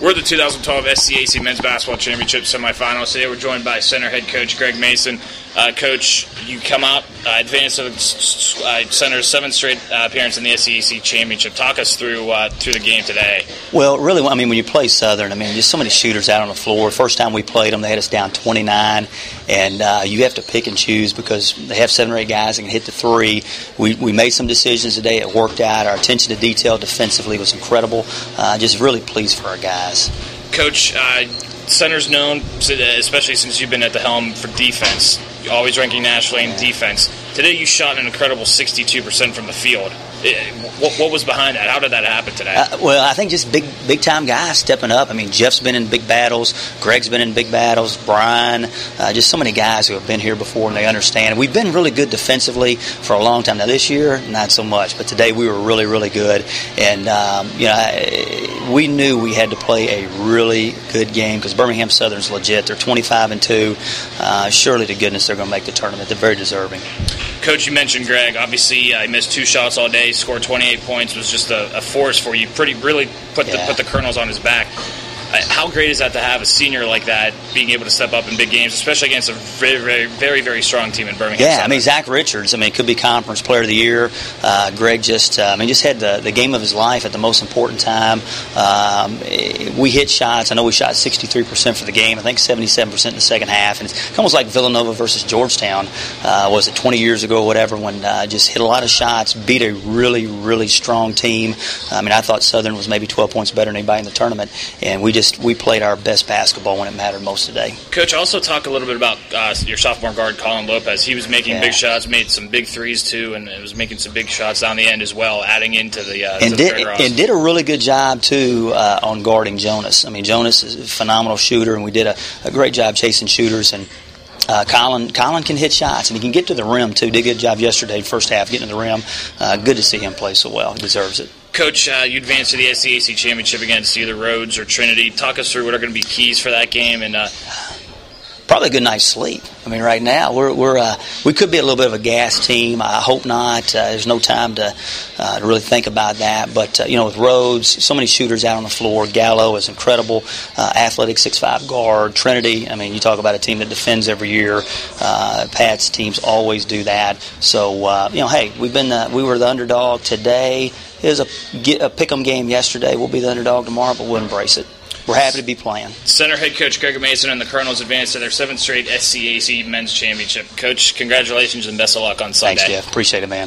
We're the 2012 SCAC Men's Basketball Championship semifinals. Today we're joined by center head coach Greg Mason. Coach, you come out, advanced to center's seventh straight appearance in the SCAC Championship. Talk us through the game today. Well, really, I mean, when you play Southern, I mean, just so many shooters out on the floor. First time we played them, they had us down 29, and you have to pick and choose because they have 7 or 8 guys that can hit the three. We made some decisions today. It worked out. Our attention to detail defensively was incredible. Just really pleased for our guys. Coach, center's known, especially since you've been at the helm, for defense. You're always ranking nationally in defense. Today you shot an incredible 62% from the field. What was behind that? How did that happen today? Well, I think just big time guys stepping up. I mean, Jeff's been in big battles. Greg's been in big battles. Brian, just so many guys who have been here before and they understand. We've been really good defensively for a long time. Now this year, not so much, but today we were really, really good. And we knew we had to play a really good game because Birmingham Southern's legit. They're 25-2. Surely to goodness they're going to make the tournament. They're very deserving. Coach, you mentioned Greg. Obviously, he missed 2 shots all day. Scored 28 points. Was just a force for you. Really put the Colonels on his back. How great is that to have a senior like that being able to step up in big games, especially against a very, very, very, very strong team in Birmingham? Yeah, I mean, Zach Richards, could be Conference Player of the Year. Greg just had the game of his life at the most important time. We hit shots. I know we shot 63% for the game. I think 77% in the second half. And it's almost like Villanova versus Georgetown, was it 20 years ago or whatever, when just hit a lot of shots, beat a really, really strong team. I thought Southern was maybe 12 points better than anybody in the tournament, and we played our best basketball when it mattered most today. Coach, also talk a little bit about your sophomore guard, Colin Lopez. He was making big shots, made some big threes too, and was making some big shots down the end as well, adding into the and did a really good job too on guarding Jonas. Jonas is a phenomenal shooter, and we did a great job chasing shooters. And Colin can hit shots, and he can get to the rim too. Did a good job yesterday, first half, getting to the rim. Good to see him play so well. He deserves it. Coach, you advanced to the SCAC Championship against either Rhodes or Trinity. Talk us through what are going to be keys for that game, and probably a good night's sleep. Right now we could be a little bit of a gas team. I hope not. There's no time to really think about that. But with Rhodes, so many shooters out on the floor. Gallo is incredible, athletic 6'5" guard. Trinity, you talk about a team that defends every year. Pat's teams always do that. So hey, we were the underdog today. It was a pick'em game yesterday. We'll be the underdog tomorrow, but we'll embrace it. We're happy to be playing. Center head coach Greg Mason and the Colonels advanced to their 7th straight SCAC Men's Championship. Coach, congratulations and best of luck on Sunday. Thanks, Jeff. Appreciate it, man.